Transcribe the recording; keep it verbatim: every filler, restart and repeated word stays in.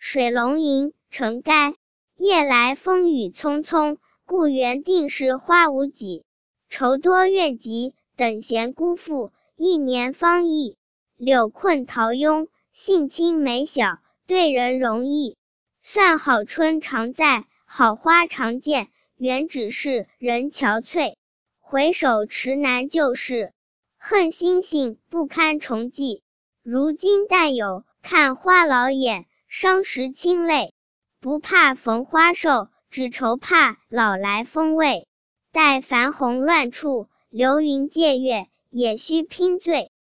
水龙吟，成该。夜来风雨匆匆，故园定是花无几。愁多怨极，等闲辜负，一年方易。柳困桃拥，性轻美小，对人容易。算好春常在，好花常见，原只是人憔悴。回首迟难旧事，恨星星不堪重记。如今但有看花老眼，伤时清泪。不怕逢花瘦，只愁怕老来风味。待繁红乱处，流云借月，也须拼醉。